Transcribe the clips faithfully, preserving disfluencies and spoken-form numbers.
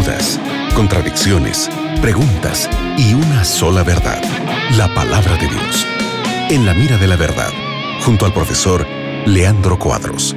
dudas, contradicciones, preguntas y una sola verdad, la palabra de Dios. En la mira de la verdad, junto al profesor Leandro Cuadros.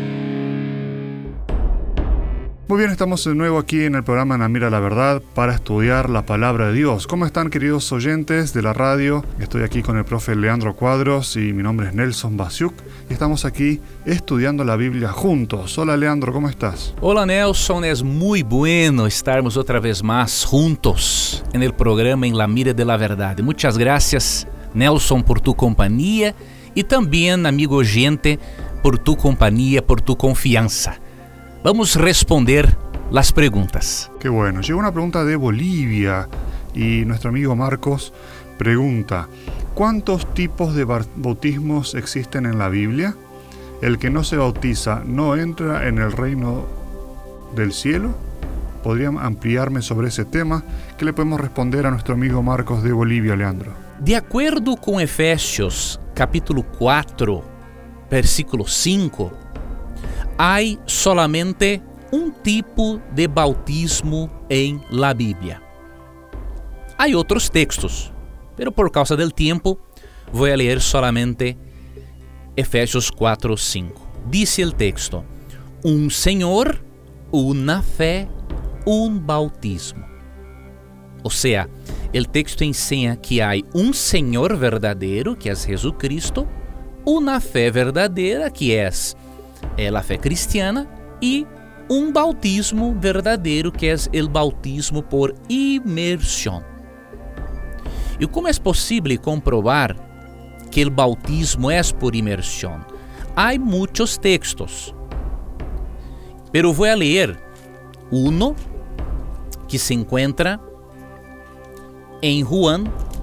Muy bien, estamos de nuevo aquí en el programa En la Mira de la Verdad para estudiar la Palabra de Dios. ¿Cómo están, queridos oyentes de la radio? Estoy aquí con el profe Leandro Cuadros y mi nombre es Nelson Basiuk y estamos aquí estudiando la Biblia juntos. Hola, Leandro, ¿cómo estás? Hola, Nelson. Es muy bueno estarmos otra vez más juntos en el programa En la Mira de la Verdad. Muchas gracias, Nelson, por tu compañía y también, amigo oyente, por tu compañía, por tu confianza. Vamos a responder las preguntas. Qué bueno. Llegó una pregunta de Bolivia y nuestro amigo Marcos pregunta: ¿cuántos tipos de bautismos existen en la Biblia? ¿El que no se bautiza no entra en el reino del cielo? ¿Podrían ampliarme sobre ese tema? ¿Qué le podemos responder a nuestro amigo Marcos de Bolivia, Leandro? De acuerdo con Efesios capítulo cuatro, versículo cinco, hay solamente un tipo de bautismo en la Biblia. Hay otros textos, pero por causa del tiempo voy a leer solamente Efesios cuatro, cinco. Dice el texto: un Señor, una fe, un bautismo. O sea, el texto enseña que hay un Señor verdadero, que es Jesucristo, una fe verdadera, que es é a fé cristiana, e um bautismo verdadeiro, que é o bautismo por imersão. E como é possível comprovar que o bautismo é por imersão? Há muitos textos, pero vou a ler uno que se encontra em Juan,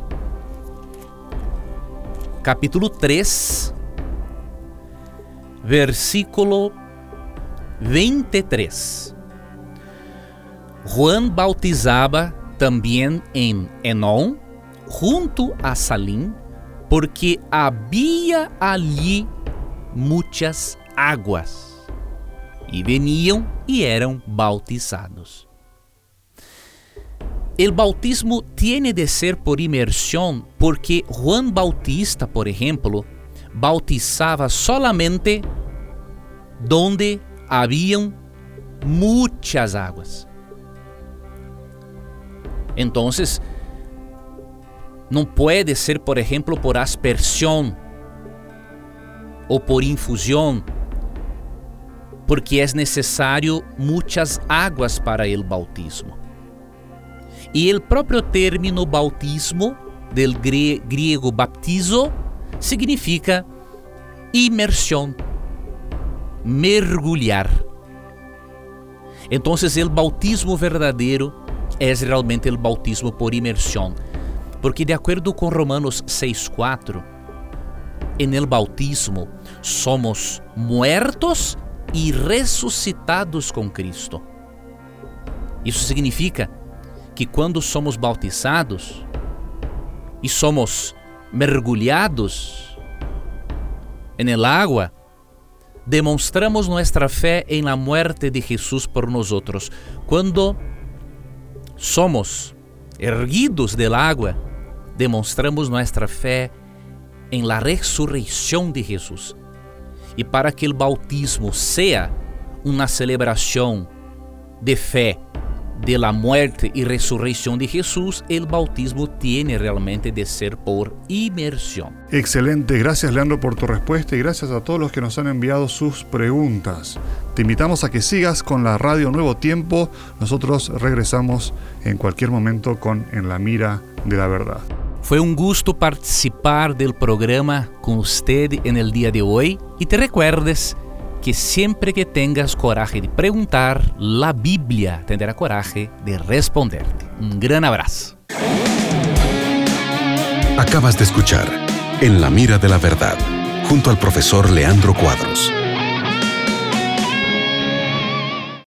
capítulo três, versículo veintitrés. Juan bautizaba también en Enón, junto a Salim, porque había allí muchas aguas, y venían y eran bautizados. El bautismo tiene de ser por inmersión, porque Juan Bautista, por ejemplo, bautizaba solamente donde habían muchas aguas. Entonces, no puede ser, por ejemplo, por aspersión o por infusión, porque es necesario muchas aguas para el bautismo. Y el propio término bautismo, del grie- griego baptizo, significa imersión, mergulhar. Entonces, el bautismo verdadeiro é realmente o bautismo por imersão, porque de acordo com Romanos seis, quatro, en el bautismo somos muertos e ressuscitados com Cristo. Isso significa que quando somos bautizados e somos mergulhados en el agua, demonstramos nuestra fe en la muerte de Jesús por nosotros. Cuando somos erguidos del agua, demonstramos nuestra fe en la resurrección de Jesús. Y para que el bautismo sea una celebración de fe de la muerte y resurrección de Jesús, el bautismo tiene realmente de ser por inmersión. Excelente, gracias, Leandro, por tu respuesta y gracias a todos los que nos han enviado sus preguntas. Te invitamos a que sigas con la radio Nuevo Tiempo. Nosotros regresamos en cualquier momento con En la Mira de la Verdad. Fue un gusto participar del programa con usted en el día de hoy y te recuerdes que siempre que tengas coraje de preguntar, la Biblia tendrá coraje de responderte. Un gran abrazo. Acabas de escuchar En la Mira de la Verdad, junto al profesor Leandro Cuadros.